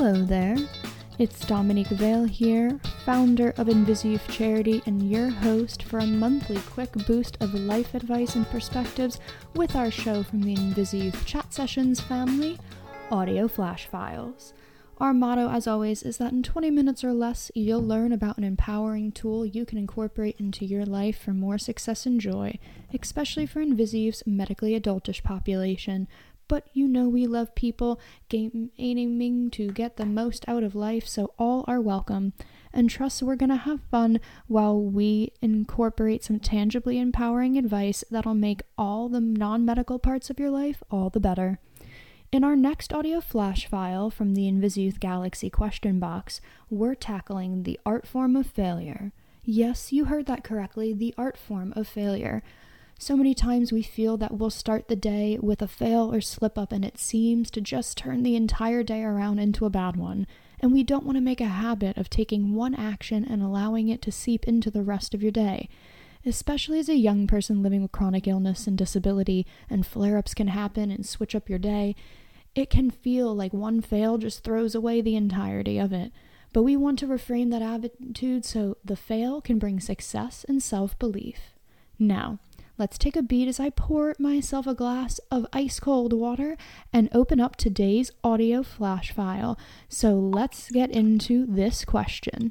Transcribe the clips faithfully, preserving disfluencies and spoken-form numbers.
Hello there, it's Dominique Vale here, founder of Invisiouth Charity and your host for a monthly quick boost of life advice and perspectives with our show from the Invisiouth Chat Sessions family, Audio Flash Files. Our motto, as always, is that in twenty minutes or less, you'll learn about an empowering tool you can incorporate into your life for more success and joy, especially for Invisiouth's medically adultish population. But you know we love people game- aiming to get the most out of life, so all are welcome. And trust we're going to have fun while we incorporate some tangibly empowering advice that'll make all the non-medical parts of your life all the better. In our next audio flash file from the Invisiouth Galaxy question box, we're tackling the art form of failure. Yes, you heard that correctly, the art form of failure. So many times we feel that we'll start the day with a fail or slip up and it seems to just turn the entire day around into a bad one. And we don't want to make a habit of taking one action and allowing it to seep into the rest of your day. Especially as a young person living with chronic illness and disability, and flare-ups can happen and switch up your day, it can feel like one fail just throws away the entirety of it. But we want to reframe that attitude so the fail can bring success and self-belief. Now, let's take a beat as I pour myself a glass of ice-cold water and open up today's audio flash file. So let's get into this question.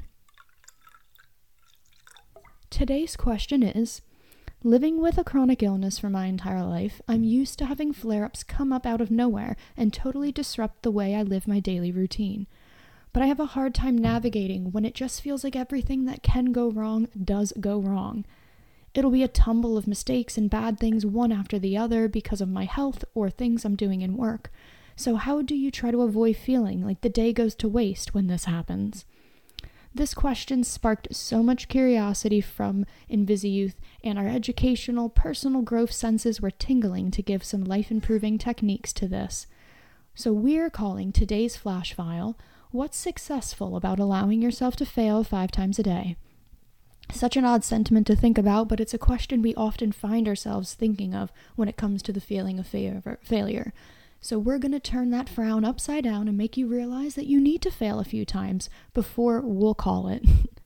Today's question is, living with a chronic illness for my entire life, I'm used to having flare-ups come up out of nowhere and totally disrupt the way I live my daily routine. But I have a hard time navigating when it just feels like everything that can go wrong does go wrong. It'll be a tumble of mistakes and bad things one after the other because of my health or things I'm doing in work. So how do you try to avoid feeling like the day goes to waste when this happens? This question sparked so much curiosity from Invisiouth, and our educational, personal growth senses were tingling to give some life-improving techniques to this. So we're calling today's flash file, What's Successful About Allowing Yourself to Fail Five Times a Day? Such an odd sentiment to think about, but it's a question we often find ourselves thinking of when it comes to the feeling of fa- failure. So we're going to turn that frown upside down and make you realize that you need to fail a few times before we'll call it.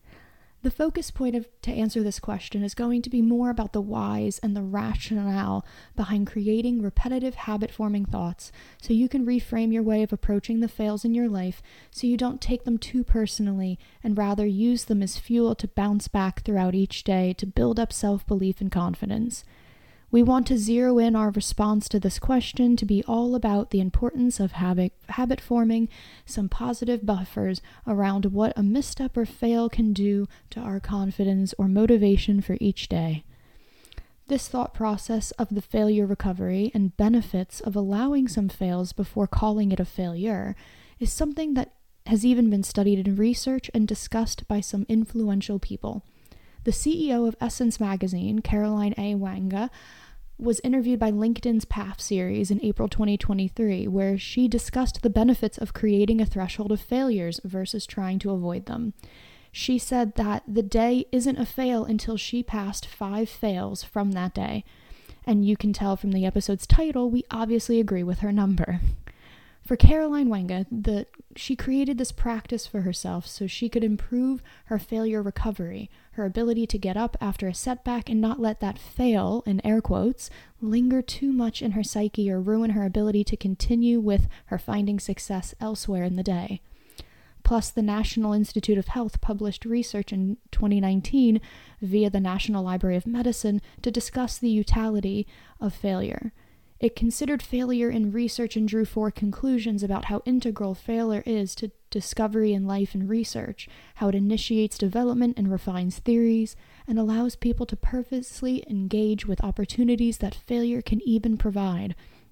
The focus point of to answer this question is going to be more about the whys and the rationale behind creating repetitive habit-forming thoughts so you can reframe your way of approaching the fails in your life so you don't take them too personally and rather use them as fuel to bounce back throughout each day to build up self-belief and confidence. We want to zero in our response to this question to be all about the importance of habit, habit forming, some positive buffers around what a misstep or fail can do to our confidence or motivation for each day. This thought process of the failure recovery and benefits of allowing some fails before calling it a failure is something that has even been studied in research and discussed by some influential people. The C E O of Essence Magazine, Caroline A. Wanga, was interviewed by LinkedIn's Path series in April twenty twenty-three, where she discussed the benefits of creating a threshold of failures versus trying to avoid them. She said that the day isn't a fail until she passed five fails from that day. And you can tell from the episode's title, we obviously agree with her number. For Caroline Wanga, the, she created this practice for herself so she could improve her failure recovery, her ability to get up after a setback and not let that fail, in air quotes, linger too much in her psyche or ruin her ability to continue with her finding success elsewhere in the day. Plus, the National Institute of Health published research in twenty nineteen via the National Library of Medicine to discuss the utility of failure. It considered failure in research and drew four conclusions about how integral failure is to discovery in life and research, how it initiates development and refines theories, and allows people to purposely engage with opportunities that failure can even provide.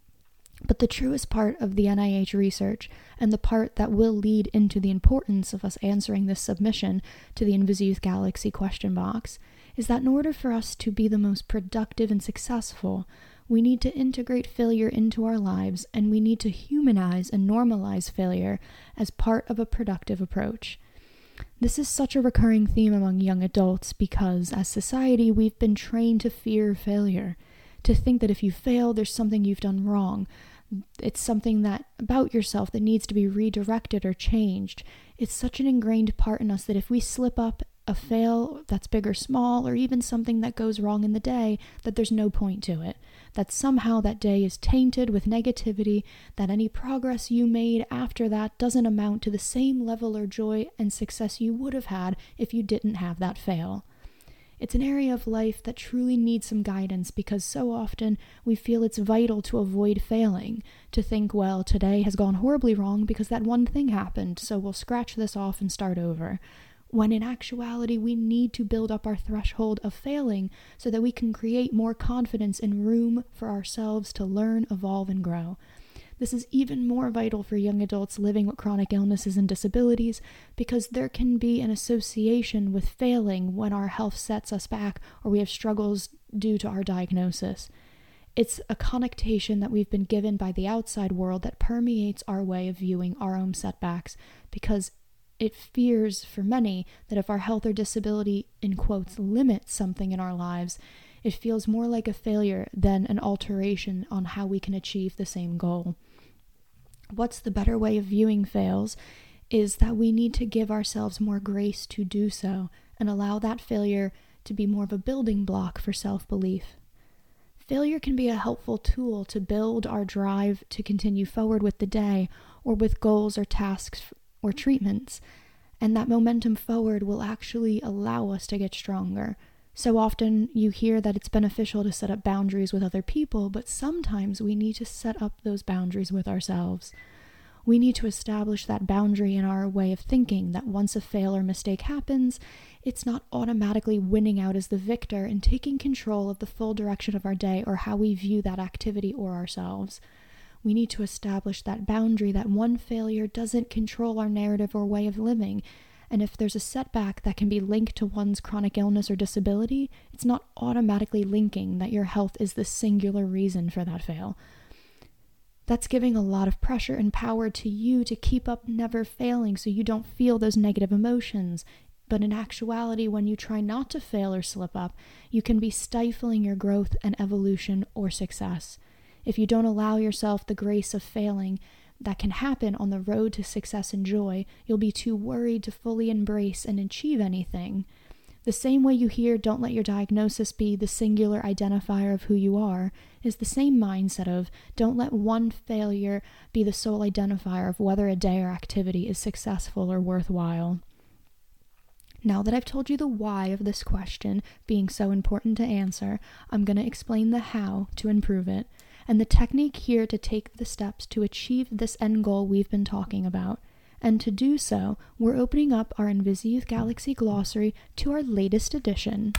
But the truest part of the N I H research, and the part that will lead into the importance of us answering this submission to the Invisiouth Galaxy question box, is that in order for us to be the most productive and successful, we need to integrate failure into our lives, and we need to humanize and normalize failure as part of a productive approach. This is such a recurring theme among young adults because, as society, we've been trained to fear failure, to think that if you fail, there's something you've done wrong, It's something that about yourself that needs to be redirected or changed. It's such an ingrained part in us that if we slip up a fail that's big or small, or even something that goes wrong in the day, that there's no point to it. That somehow that day is tainted with negativity, that any progress you made after that doesn't amount to the same level or joy and success you would have had if you didn't have that fail. It's an area of life that truly needs some guidance, because so often we feel it's vital to avoid failing, to think, well, today has gone horribly wrong because that one thing happened, so we'll scratch this off and start over. When in actuality, we need to build up our threshold of failing so that we can create more confidence and room for ourselves to learn, evolve, and grow. This is even more vital for young adults living with chronic illnesses and disabilities, because there can be an association with failing when our health sets us back or we have struggles due to our diagnosis. It's a connotation that we've been given by the outside world that permeates our way of viewing our own setbacks, because it fears for many that if our health or disability, in quotes, limits something in our lives, it feels more like a failure than an alteration on how we can achieve the same goal. What's the better way of viewing fails is that we need to give ourselves more grace to do so and allow that failure to be more of a building block for self-belief. Failure can be a helpful tool to build our drive to continue forward with the day or with goals or tasks or treatments, and that momentum forward will actually allow us to get stronger. So often you hear that it's beneficial to set up boundaries with other people, but sometimes we need to set up those boundaries with ourselves. We need to establish that boundary in our way of thinking, that once a fail or mistake happens, it's not automatically winning out as the victor and taking control of the full direction of our day or how we view that activity or ourselves. We need to establish that boundary that one failure doesn't control our narrative or way of living. And if there's a setback that can be linked to one's chronic illness or disability, it's not automatically linking that your health is the singular reason for that fail. That's giving a lot of pressure and power to you to keep up never failing so you don't feel those negative emotions. But in actuality, when you try not to fail or slip up, you can be stifling your growth and evolution or success. If you don't allow yourself the grace of failing that can happen on the road to success and joy, you'll be too worried to fully embrace and achieve anything. The same way you hear "don't let your diagnosis be the singular identifier of who you are" is the same mindset of "don't let one failure be the sole identifier of whether a day or activity is successful or worthwhile." Now that I've told you the why of this question being so important to answer, I'm going to explain the how to improve it, and the technique here to take the steps to achieve this end goal we've been talking about. And to do so, we're opening up our InvisiYouth Galaxy Glossary to our latest edition,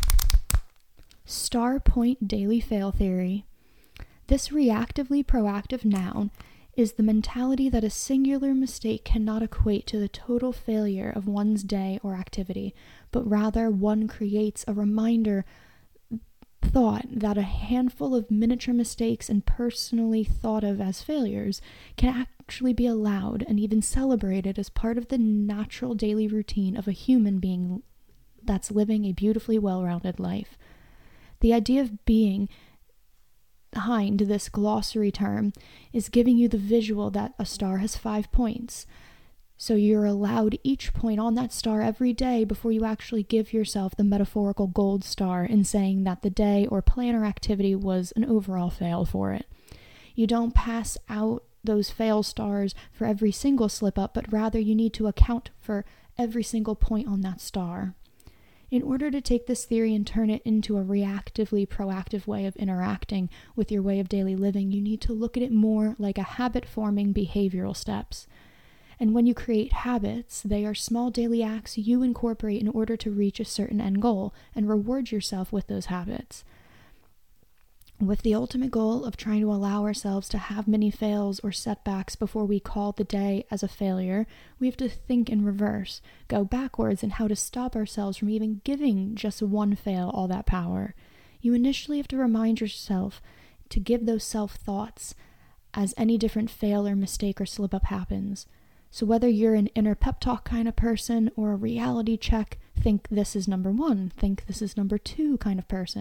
Star Point Daily Fail Theory. This reactively proactive noun is the mentality that a singular mistake cannot equate to the total failure of one's day or activity, but rather one creates a reminder thought that a handful of miniature mistakes and personally thought of as failures can actually be allowed and even celebrated as part of the natural daily routine of a human being that's living a beautifully well-rounded life. The idea of being behind this glossary term is giving you the visual that a star has five points. So you're allowed each point on that star every day before you actually give yourself the metaphorical gold star in saying that the day or plan or activity was an overall fail for it. You don't pass out those fail stars for every single slip up, but rather you need to account for every single point on that star. In order to take this theory and turn it into a reactively proactive way of interacting with your way of daily living, you need to look at it more like a habit-forming behavioral steps. And when you create habits, they are small daily acts you incorporate in order to reach a certain end goal and reward yourself with those habits. With the ultimate goal of trying to allow ourselves to have many fails or setbacks before we call the day as a failure, we have to think in reverse, go backwards in how to stop ourselves from even giving just one fail all that power. You initially have to remind yourself to give those self-thoughts as any different fail or mistake or slip-up happens. So whether you're an inner pep talk kind of person or a reality check, think this is number one, think this is number two kind of person,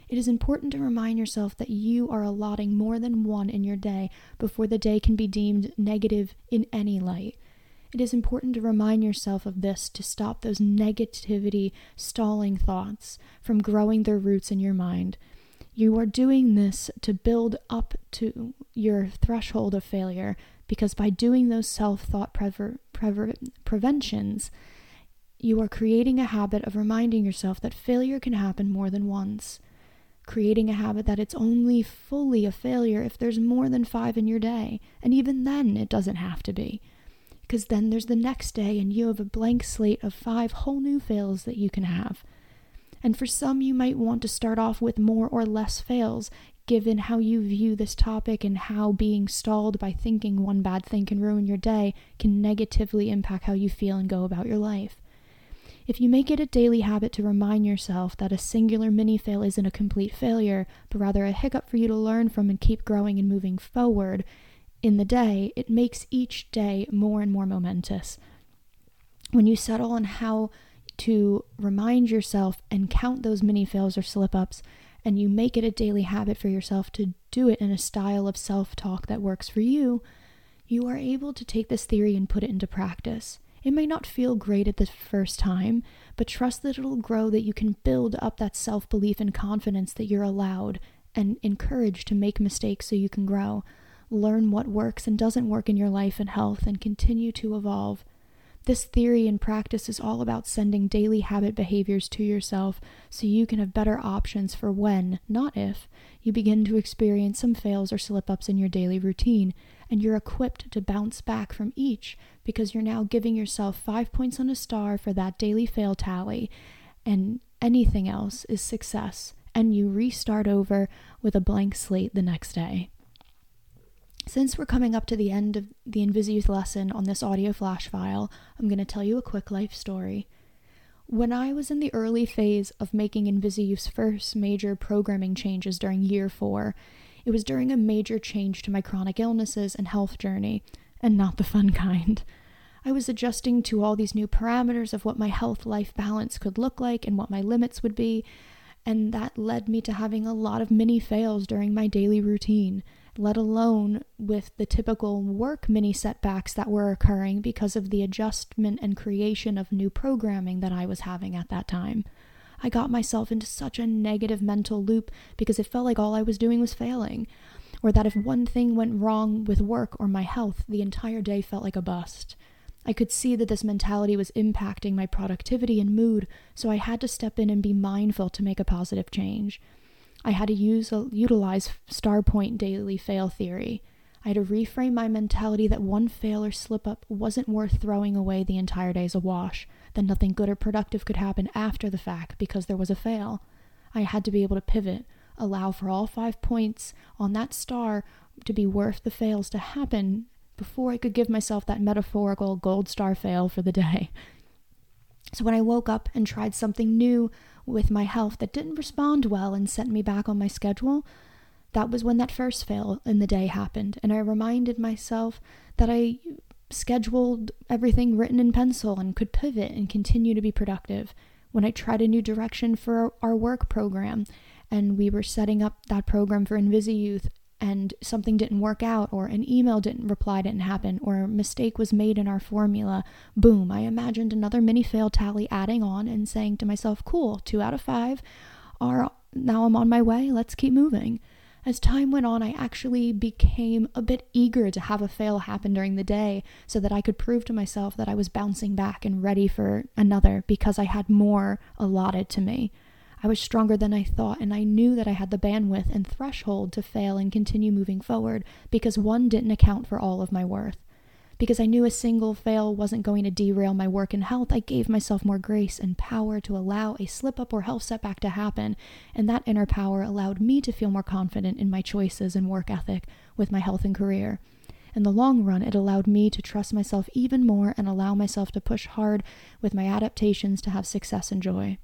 It is important to remind yourself that you are allotting more than one in your day before the day can be deemed negative in any light. It is important to remind yourself of this to stop those negativity stalling thoughts from growing their roots in your mind. You are doing this to build up to your threshold of failure, because by doing those self-thought prever- prever- preventions, you are creating a habit of reminding yourself that failure can happen more than once. Creating a habit that it's only fully a failure if there's more than five in your day. And even then, it doesn't have to be. Because then there's the next day and you have a blank slate of five whole new fails that you can have. And for some, you might want to start off with more or less fails, given how you view this topic and how being stalled by thinking one bad thing can ruin your day can negatively impact how you feel and go about your life. If you make it a daily habit to remind yourself that a singular mini-fail isn't a complete failure, but rather a hiccup for you to learn from and keep growing and moving forward in the day, it makes each day more and more momentous. When you settle on how to remind yourself and count those mini-fails or slip-ups, and you make it a daily habit for yourself to do it in a style of self-talk that works for you, you are able to take this theory and put it into practice. It may not feel great at the first time, but trust that it'll grow, that you can build up that self-belief and confidence that you're allowed and encouraged to make mistakes so you can grow, learn what works and doesn't work in your life and health, and continue to evolve. This theory and practice is all about sending daily habit behaviors to yourself so you can have better options for when, not if, you begin to experience some fails or slip-ups in your daily routine, and you're equipped to bounce back from each because you're now giving yourself five points on a star for that daily fail tally, and anything else is success, and you restart over with a blank slate the next day. Since we're coming up to the end of the InvisiYouth lesson on this audio flash file, I'm going to tell you a quick life story. When I was in the early phase of making InvisiYouth's first major programming changes during year four, it was during a major change to my chronic illnesses and health journey, and not the fun kind. I was adjusting to all these new parameters of what my health-life balance could look like and what my limits would be, and that led me to having a lot of mini fails during my daily routine, let alone with the typical work mini setbacks that were occurring because of the adjustment and creation of new programming that I was having at that time. I got myself into such a negative mental loop because it felt like all I was doing was failing, or that if one thing went wrong with work or my health, the entire day felt like a bust. I could see that this mentality was impacting my productivity and mood, so I had to step in and be mindful to make a positive change. I had to use uh, utilize star point daily fail theory. I had to reframe my mentality that one fail or slip up wasn't worth throwing away the entire day as a wash, that nothing good or productive could happen after the fact because there was a fail. I had to be able to pivot, allow for all five points on that star to be worth the fails to happen before I could give myself that metaphorical gold star fail for the day. So when I woke up and tried something new with my health that didn't respond well and sent me back on my schedule, that was when that first fail in the day happened. And I reminded myself that I scheduled everything written in pencil and could pivot and continue to be productive. When I tried a new direction for our work program and we were setting up that program for InvisiYouth, and something didn't work out, or an email didn't reply, didn't happen, or a mistake was made in our formula, boom, I imagined another mini fail tally adding on and saying to myself, cool, two out of five are, now I'm on my way, let's keep moving. As time went on, I actually became a bit eager to have a fail happen during the day so that I could prove to myself that I was bouncing back and ready for another because I had more allotted to me. I was stronger than I thought, and I knew that I had the bandwidth and threshold to fail and continue moving forward because one didn't account for all of my worth. Because I knew a single fail wasn't going to derail my work and health, I gave myself more grace and power to allow a slip-up or health setback to happen, and that inner power allowed me to feel more confident in my choices and work ethic with my health and career. In the long run, it allowed me to trust myself even more and allow myself to push hard with my adaptations to have success and joy.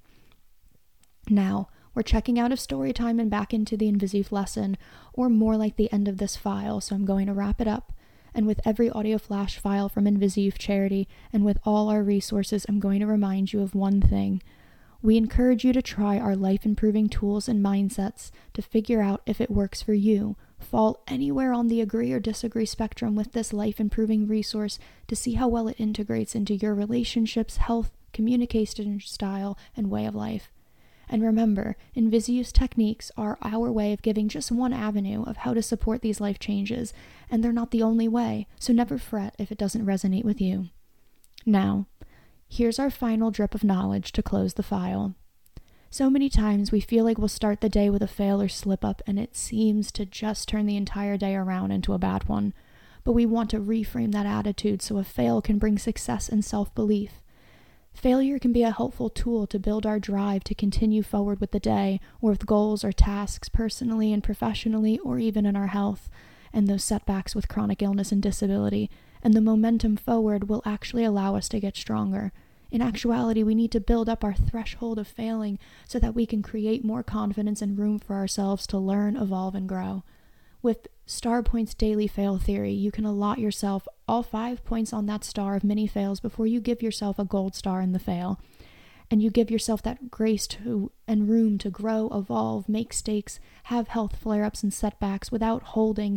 Now, we're checking out of story time and back into the InvisiYouth lesson, or more like the end of this file, so I'm going to wrap it up. And with every audio flash file from InvisiYouth Charity, and with all our resources, I'm going to remind you of one thing. We encourage you to try our life-improving tools and mindsets to figure out if it works for you. Fall anywhere on the agree or disagree spectrum with this life-improving resource to see how well it integrates into your relationships, health, communication style, and way of life. And remember, InvisiUse techniques are our way of giving just one avenue of how to support these life changes, and they're not the only way, so never fret if it doesn't resonate with you. Now, here's our final drip of knowledge to close the file. So many times we feel like we'll start the day with a fail or slip up, and it seems to just turn the entire day around into a bad one. But we want to reframe that attitude so a fail can bring success and self-belief. Failure can be a helpful tool to build our drive to continue forward with the day, or with goals or tasks personally and professionally, or even in our health, and those setbacks with chronic illness and disability. And the momentum forward will actually allow us to get stronger. In actuality, we need to build up our threshold of failing so that we can create more confidence and room for ourselves to learn, evolve, and grow. With StarPoint's daily fail theory, you can allot yourself all five points on that star of mini fails before you give yourself a gold star in the fail. And you give yourself that grace to and room to grow, evolve, make mistakes, have health flare-ups and setbacks without holding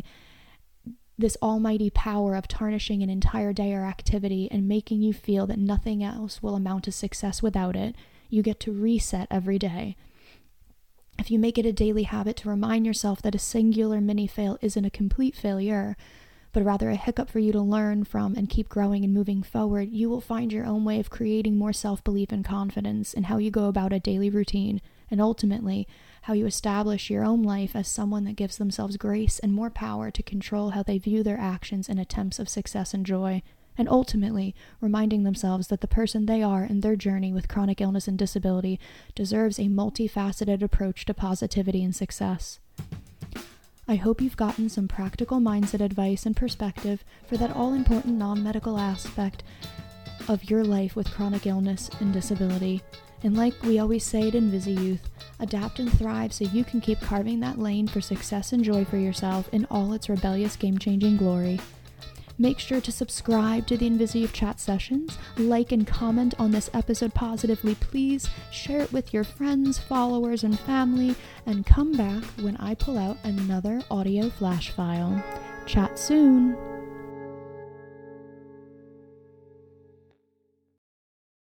this almighty power of tarnishing an entire day or activity and making you feel that nothing else will amount to success without it. You get to reset every day. If you make it a daily habit to remind yourself that a singular mini fail isn't a complete failure, but rather a hiccup for you to learn from and keep growing and moving forward, you will find your own way of creating more self-belief and confidence in how you go about a daily routine, and ultimately, how you establish your own life as someone that gives themselves grace and more power to control how they view their actions and attempts of success and joy, and ultimately reminding themselves that the person they are in their journey with chronic illness and disability deserves a multifaceted approach to positivity and success. I hope you've gotten some practical mindset advice and perspective for that all-important non-medical aspect of your life with chronic illness and disability. And like we always say at InvisiYouth, adapt and thrive so you can keep carving that lane for success and joy for yourself in all its rebellious game-changing glory. Make sure to subscribe to the InvisiYouth chat sessions, like and comment on this episode positively, please, share it with your friends, followers, and family, and come back when I pull out another audio flash file. Chat soon!